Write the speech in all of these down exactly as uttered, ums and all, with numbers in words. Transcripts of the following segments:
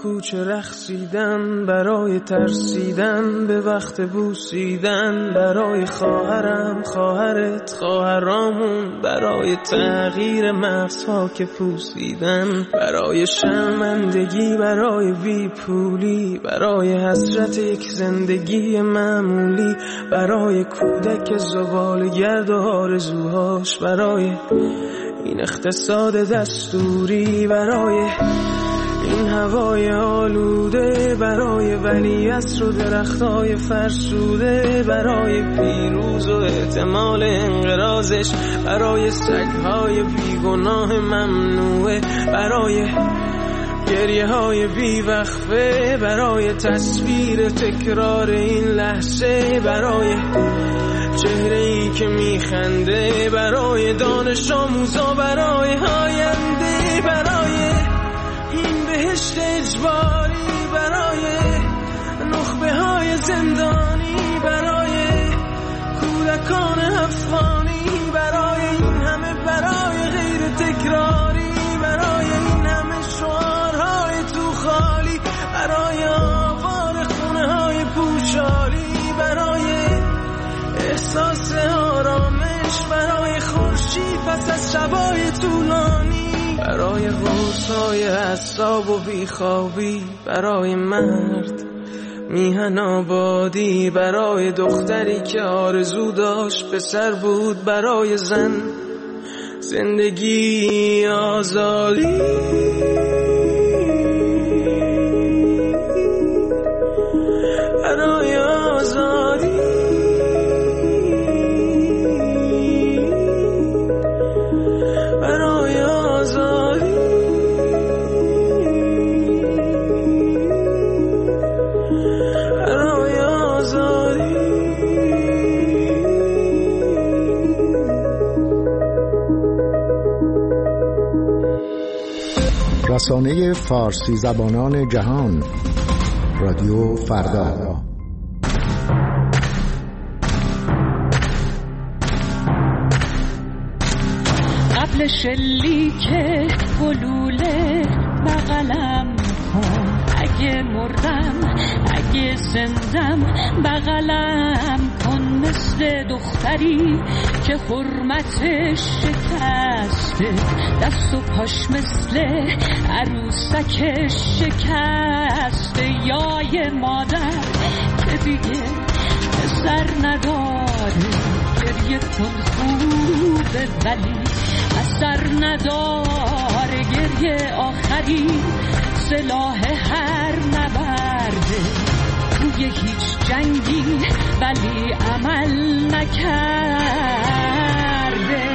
کوچه رقصیدن، برای ترسیدن به وقت بوسیدن، برای خواهرم خواهرت خواهرامون، برای تغییر مغزها که پوسیدن، برای شرمندگی برای بی پولی، برای حسرت یک زندگی معمولی، برای کودک زبالگرد و آرزوهاش، برای این اقتصاد دستوری، برای این هوای آلوده، برای ولیعصر و درختای فرسوده، برای پیروز و احتمال انقراضش، برای سگهای بیگناه ممنوعه، برای گریه های بی وقفه، برای تصویر تکرار این لحظه، برای چهره ای که میخنده، برای دانش آموزا، برای آینده، برای این بهشت اجباری، برای نخبه های زندانی، برای کودکان افغانی، برای این همه برای غیر تکراری، برای این همه شعارهای تو خالی، برای آوار خونه های پوچالی، برای احساس آرامش، برای خورشید پس از شبای طولانی، برای غوصای اعصاب و بیخوابی، برای مرد میهن آبادی، برای دختری که آرزو داشت پسر بود، برای زن زندگی آزادی، برای آزادی، برای آزادی، برای آزادی. رسانه فارسی زبانان جهان، رادیو فردا. قبل شلیک گلوله بغلم کن، اگه مردم اگه زندم بغلم کن، مثل دختری که حرمتش شکسته، دست و پاش مثل عروسکش شکسته، یا یه مادر که دیگه سر نداره، گریه کن خوبه ولی اثر نداره، گریه آخری سلاح هر نبرده، توی هیچ جنگی ولی عمل نکرده.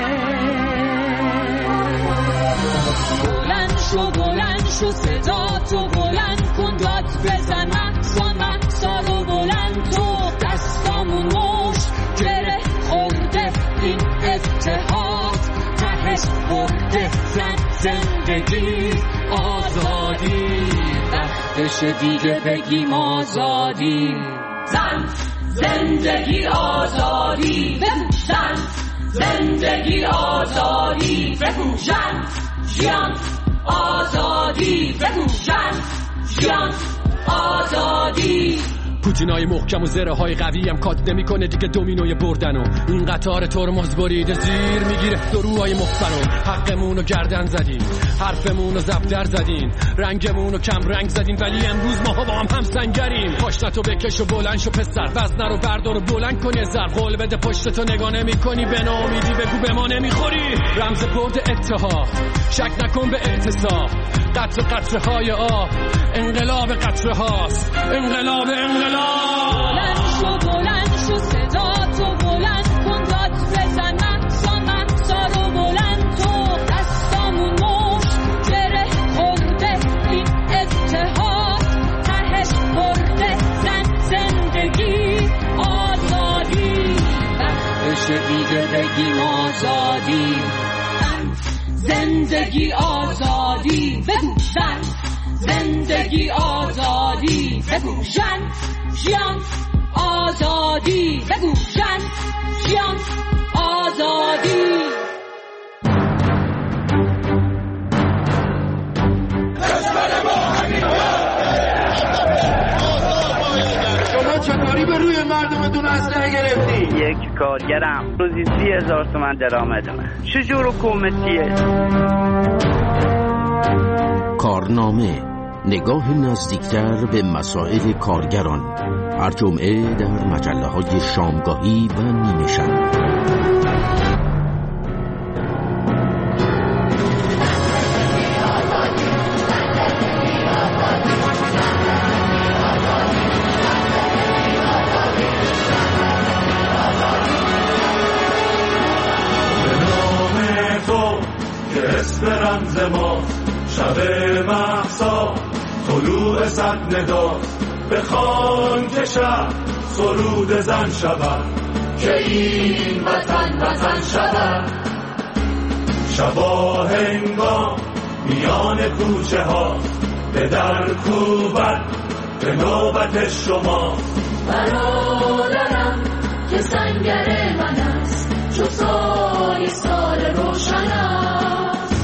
بلند شو بلند شو صدا تو بلند کن، داد بزن مقصا مقصا رو بلند تو، دستامون مشت گره خورده این اتحاد، تهش برده زن زندگی آزادی، وقتش دیگه بگیم آزادی، زن زندگی آزادی، زن زندگی آزادی، بگو زن جیان آزادی، بگو زن جیان آزادی. پوتینای محکم و زره های قوی هم کات نمی کنه دیگه دومینوی بردن و این قطار ترمز بریده زیر میگیره دروهای مخفر، حقمون رو گردن زدین، حرفمون رو زبدر زدین، رنگمون رو کم رنگ زدین، ولی امروز ما با هم هم سنگریم. پاشنتو بکش و بلند شو پسر، وزنه رو بردار و بلند کن یه ذر، قول بده پشتتو نگاه نمی کنی، به ناامیدی بگو به ما نمیخوری. رمز برد اتحاد، شک نکن به اعتصاب، قطر قطره های آب، انقلاب قطره هاست، انقلاب انقلاب. بلند شو بلند شو صدا تو بلند کن، داد بزن مقصا مقصا رو بلند تو، دستامون مشت گره خورده این اتحاد، تهش برده زن زندگی آزادی، وقتش دیگه بگیم آزادی، زندگی آزادی، بگو زن زندگی آزادی، بگو زن جیان آزادی، بگو زن جیان آزادی. کشور ما همین اومدی به روی مردمتون اسلحه گرفتی؟ یک کارگرم روزی سی هزار تومن درآمد من. چجور حکومتیه؟ کارنامه، نگاه نزدیکتر به مسائل کارگران، هر جمعه در مجله‌های شامگاهی و نیمه شب. رمز ما شب مهسا طلوع صد ندا بخوان که شب سرود زن شود که این وطن وطن شود. شبا هنگام میان کوچه ها به در کوبت به نوبت شما. برادرم که سنگر من است چو سای سال روشن است.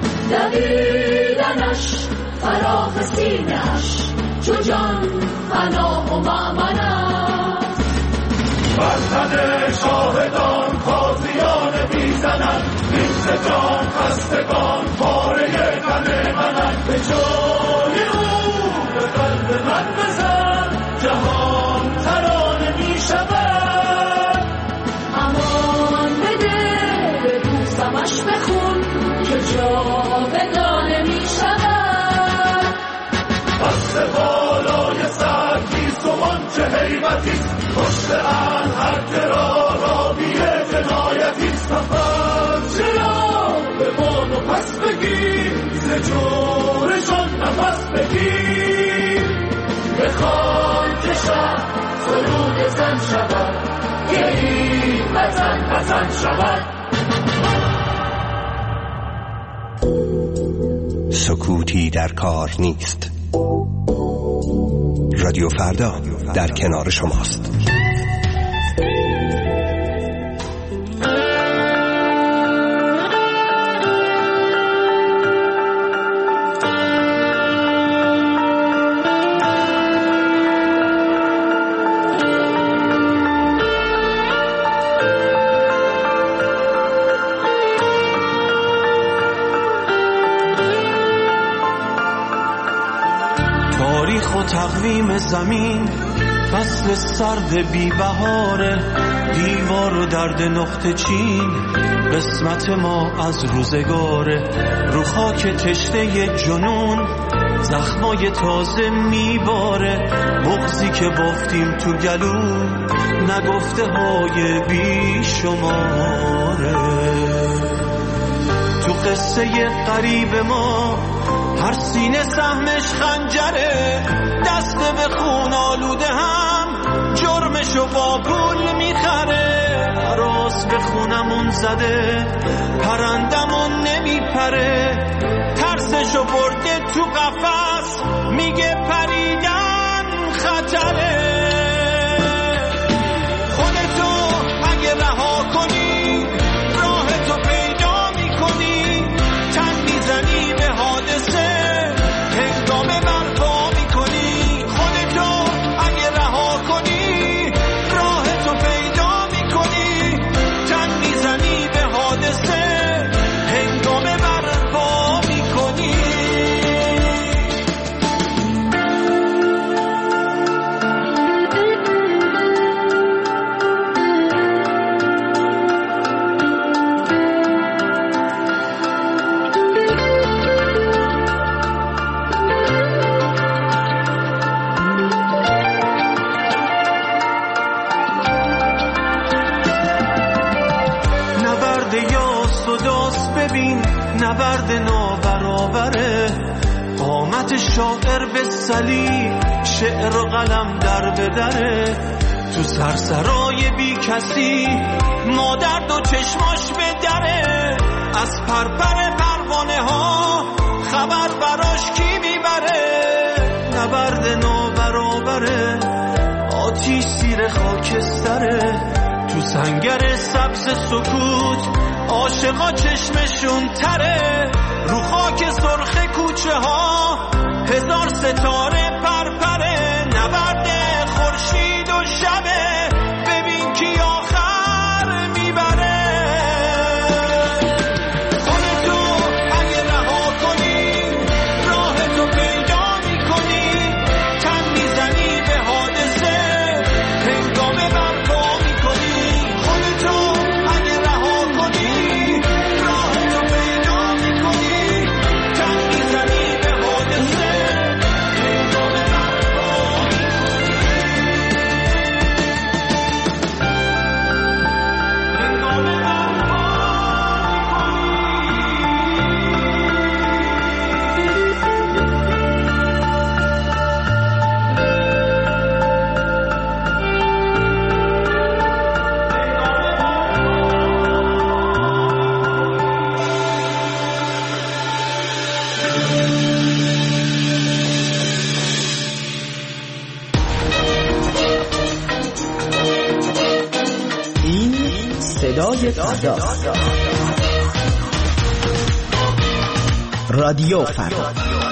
دویدنش فراخ سینه‌اش چو جان پناه و مأمن است. بر تن شاهدان تازیان میزنند نیست جان خستگان پاره تن منند. به جای او به قلب من بزن جهان ترانه میشود. امان بده به دوستمش بخون که جاودانه میشود. بست بالای سرکیست و آنچه حیبتیست پشت ان هر کرا راوی جنایتیست. نفس چرا به بان و پس بگیر ز جورشان نفس بگیر. بخوان که شب سرود زن شود که این وطن وطن شود. سکوتی در کار نیست. رادیو فردا در کنار شماست. تقویم زمین فصل سرد بی بهاره. دیوار و درد نقطه چین قسمت ما از روزگاره. رو خاک تشنه جنون زخمای تازه میباره. بغضی که بافتیم تو گلو نگفته های بی شماره. تو قصه قریب ما هر سینه سهمش خنجره. دست به خون آلوده هم جرمشو با پول میخره. عراس به خونمون زده پرندمون نمیپره. ترسشو برده تو قفس میگه پریدن خطره. خودتو اگه رها کنی راهتو پیدا میکنی. تن میزنی به حادثه هنگام برپا میکنی. خودتو اگه رها کنی راهتو پیدا میکنی. تن میزنی به حادثه هنگام برپا میکنی. نبرد نابرابره. قامت شاعر به صلیب شعر و قلم در بدره. تو سرسرای بی کسی ما درد و چشماش به دره. از پرپر پروانه ها خبر براش کی میبره. نبرد نابرابره. آتیش زیر خاکستره. تو سنگر سبز سکوت عاشقا چشمشون تره. رو خاک سرخ کوچه ها هزار ستاره پرپره. نبرد خورشید و شب صدای فردا، رادیو فردا.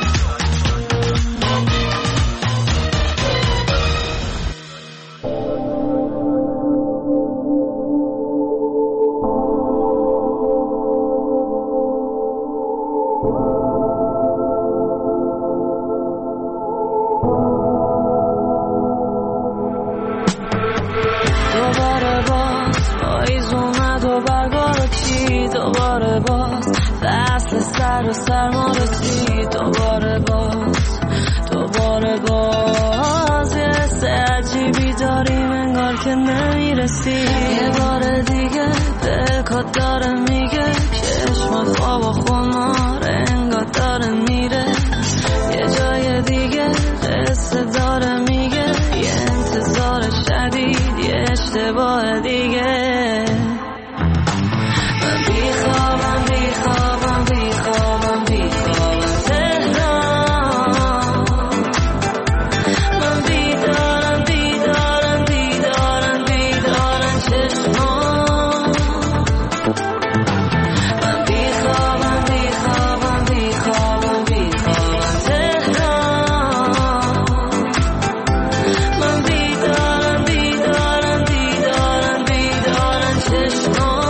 سر سرما رسید دوباره باز دوباره باز یه حس عجیبی داریم انگار که نمیرسی یه بار دیگه دلکات داره میگه چشم خواب و خمار انگار داره میره یه جای دیگه قصه داره میگه یه انتظار شدید یه اشتباه دیگه من بیخوابم بیخوابم بیخوابم بیخوابم تهران من بیدارم بیدارم بیدارم بیدارم چشمان من بیخوابم بیخوابم بیخوابم بیخوابم تهران من بیدارم بیدارم بیدارم بیدارم چشمان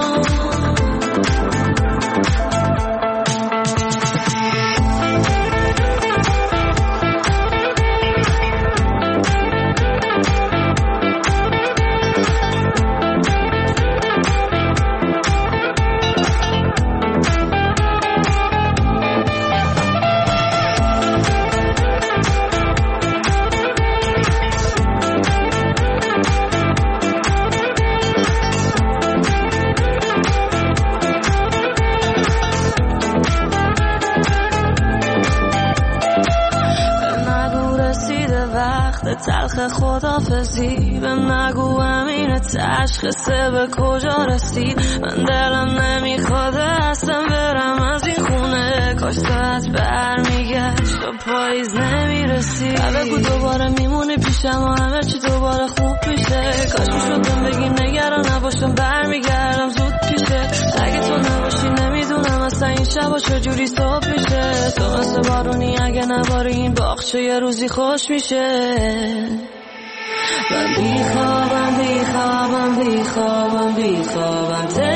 تلخ خدافزی به نگو امین تشخیصه به کجا رسید من دلم نمیخواد اصلا برم از این خونه کاش ساعت برمیگشت و پاییز نمیرسید بگو دوباره میمونی پیشم و همه چی دوباره خوب میشه کاش میشدم بگی نگران نباشم برمیگردم زود پیشه اگه تو نباشی نمیدونم اصلا این شبا چجوری صبح میشه تو مثل بارونی اگه نباری این باغچه یه روزی خوش میشه من بیخوابم بیخوابم بیخوابم بیخوابم